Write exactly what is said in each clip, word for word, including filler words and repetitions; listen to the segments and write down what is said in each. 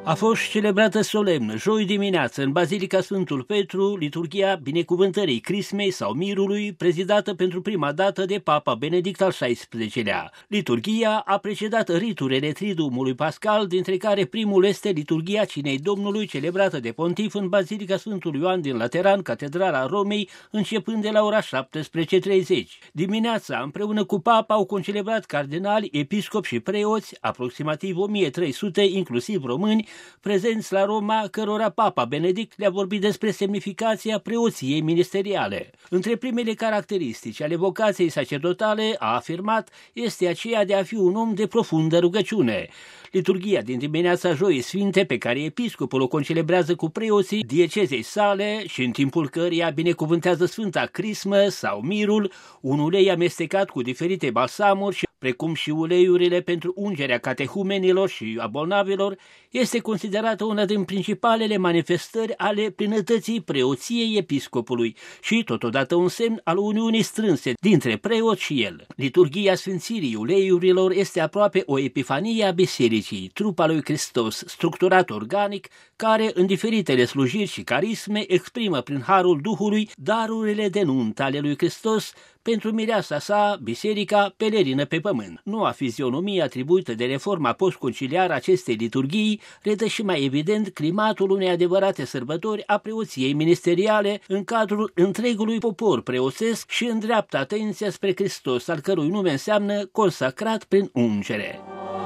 A fost celebrată solemn, joi dimineață, în Bazilica Sfântul Petru, liturghia binecuvântării Crismei sau Mirului, prezidată pentru prima dată de Papa Benedict al șaisprezecelea-lea. Liturghia a precedat riturile Triduumului Pascal, dintre care primul este liturghia Cinei Domnului, celebrată de pontif în Bazilica Sfântul Ioan din Lateran, Catedrala Romei, începând de la ora șaptesprezece treizeci. Dimineața, împreună cu Papa, au concelebrat cardinali, episcopi și preoți, aproximativ o mie trei sute, inclusiv români, prezenți la Roma, cărora Papa Benedict le-a vorbit despre semnificația preoției ministeriale. Între primele caracteristici ale vocației sacerdotale, a afirmat, este aceea de a fi un om de profundă rugăciune. Liturghia din dimineața Joii Sfinte, pe care episcopul o concelebrează cu preoții diecezei sale și în timpul căreia binecuvântează Sfânta Crismă sau Mirul, un ulei amestecat cu diferite balsamuri, precum și uleiurile pentru ungerea catehumenilor și a bolnavilor, este considerată una din principalele manifestări ale plinătății preoției episcopului și totodată un semn al uniunii strânse dintre preot și el. Liturghia sfințirii uleiurilor este aproape o epifanie a bisericii, trupa lui Hristos, structurat organic, care în diferitele slujiri și carisme exprimă prin harul Duhului darurile de nuntă ale lui Hristos pentru mireasa sa, biserica pelerină pe pământ. Noua fizionomie atribuită de reforma postconciliară acestei liturghii redă și mai evident climatul unei adevărate sărbători a preoției ministeriale în cadrul întregului popor preoțesc și îndreaptă atenția spre Hristos, al cărui nume înseamnă consacrat prin ungere.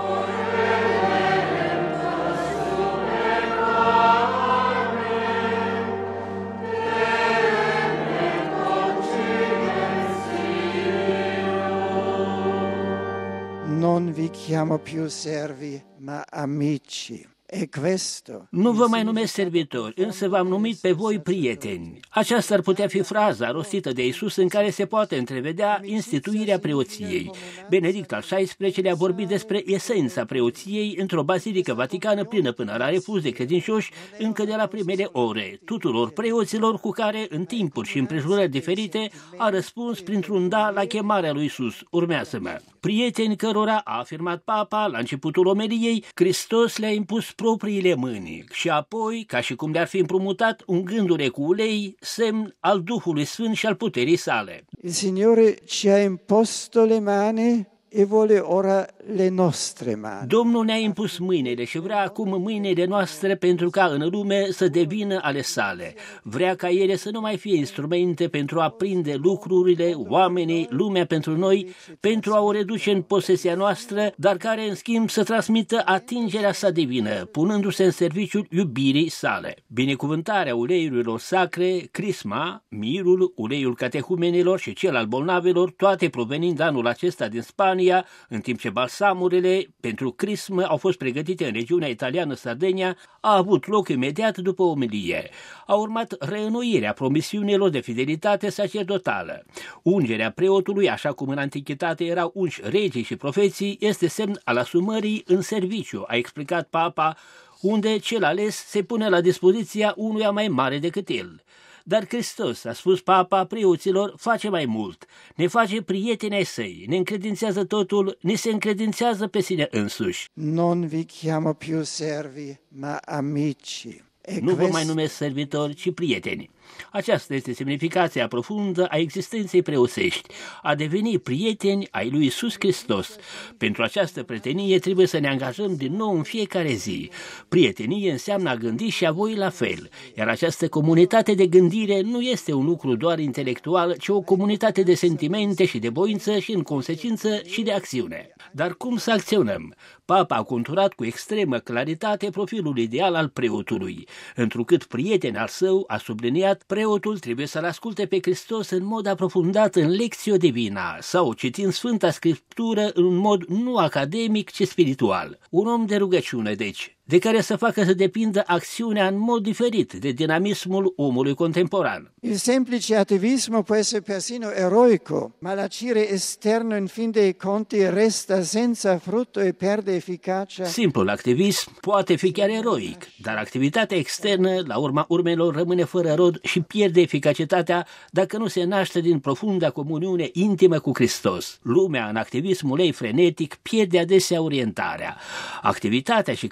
Non vi chiamo più servi, ma amici. E questo. Nu vă mai numesc servitori, însă v-am numit pe voi prieteni. Aceasta ar putea fi fraza rostită de Iisus în care se poate întrevedea instituirea preoției. Benedict al șaisprezecelea-lea a vorbit despre esența preoției într-o bazilică vaticană plină până la refuz de credincioși încă de la primele ore, tuturor preoților cu care, în timpuri și împrejurări diferite, a răspuns printr-un da la chemarea lui Iisus. Urmează-mă. Prieteni cărora, a afirmat Papa la începutul omeliei, Hristos le-a impus propriile mâini și apoi, ca și cum le-ar fi împrumutat, ungându-le cu ulei, semn al Duhului Sfânt și al puterii sale. Il Signore ci ha imposto le mani e vuole ora le nostre mani. Domnul ne-a impus mâinile și vrea acum mâinile noastre pentru ca în lume să devină ale sale. Vrea ca ele să nu mai fie instrumente pentru a prinde lucrurile, oamenii, lumea pentru noi, pentru a o reduce în posesia noastră, dar care în schimb să transmită atingerea sa divină, punându-se în serviciul iubirii sale. Binecuvântarea uleiurilor sacre, crisma, mirul, uleiul catehumenilor și cel al bolnavilor, toate provenind anul acesta din Spania, în timp ce balsamurile pentru crismă au fost pregătite în regiunea italiană Sardegna, a avut loc imediat după omelie. A urmat reînnoirea promisiunilor de fidelitate sacerdotală. Ungerea preotului, așa cum în antichitate erau unși regii și profeții, este semn al asumării în serviciu, a explicat Papa, unde cel ales se pune la dispoziția unuia mai mare decât el. Dar Hristos, a spus Papa preoților, face mai mult. Ne face prieteni ai săi, ne încredințează totul, ne se încredințează pe sine însuși. Non vi chiamo più servi, ma amici. E nu vă quest... mai numesc servitori, ci prieteni. Aceasta este semnificația profundă a existenței preoțești, a deveni prieteni ai lui Iisus Hristos. Pentru această prietenie trebuie să ne angajăm din nou în fiecare zi. Prietenie înseamnă a gândi și a voi la fel, iar această comunitate de gândire nu este un lucru doar intelectual, ci o comunitate de sentimente și de voință și în consecință și de acțiune. Dar cum să acționăm? Papa a conturat cu extremă claritate profilul ideal al preotului. Întrucât prieten al său, a subliniat, preotul trebuie să-L asculte pe Hristos în mod aprofundat în lectio divina sau citind Sfânta Scriptură în un mod nu academic, ci spiritual. Un om de rugăciune, deci, de care să facă să depindă acțiunea în mod diferit de dinamismul omului contemporan. Il semplice attivismo può essere persino eroico, ma l'agire esterno in fin dei conti resta senza frutto e perde efficacia. Simplul activism poate fi chiar eroic, dar activitatea externă, la urma urmelor, rămâne fără rod și pierde eficacitatea dacă nu se naște din profunda comuniune intimă cu Hristos. Lumea, în activismul ei frenetic, pierde adesea orientarea. Activitatea și capacitatea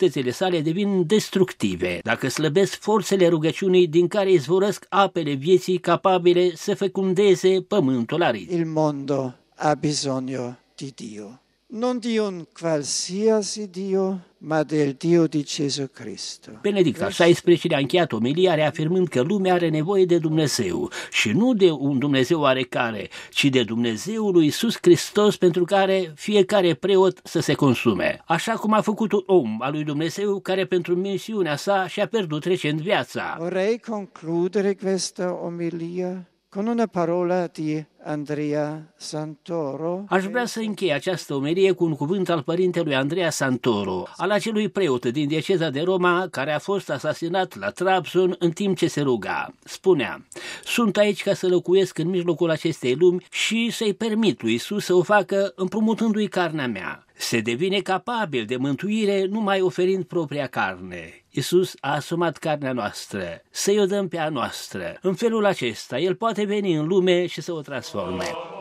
cualitățile sale devin destructive, dacă slăbesc forțele rugăciunii din care izvorăsc apele vieții capabile să fecundeze pământul arid. Il mondo ha bisogno di Dio. Non di un qualsiasi Dio, ma del Dio di Gesù Cristo. Benedict al șaisprezecelea-lea a încheiat omelia reafirmând că lumea are nevoie de Dumnezeu și nu de un Dumnezeu oarecare, ci de Dumnezeul lui Iisus Hristos pentru care fiecare preot să se consume. Așa cum a făcut un om al lui Dumnezeu care pentru misiunea sa și-a pierdut recent viața. Vorrei concludere questa omelia con una parola di Andrea Santoro. Aș vrea să închei această omelie cu un cuvânt al părintelui Andrea Santoro, al acelui preot din dieceza de Roma care a fost asasinat la Trabzon în timp ce se ruga. Spunea: sunt aici ca să locuiesc în mijlocul acestei lumi și să-i permit lui Iisus să o facă împrumutându-i carnea mea. Se devine capabil de mântuire numai oferind propria carne. Iisus a asumat carnea noastră, să-i o dăm pe a noastră. În felul acesta, El poate veni în lume și să o transforme.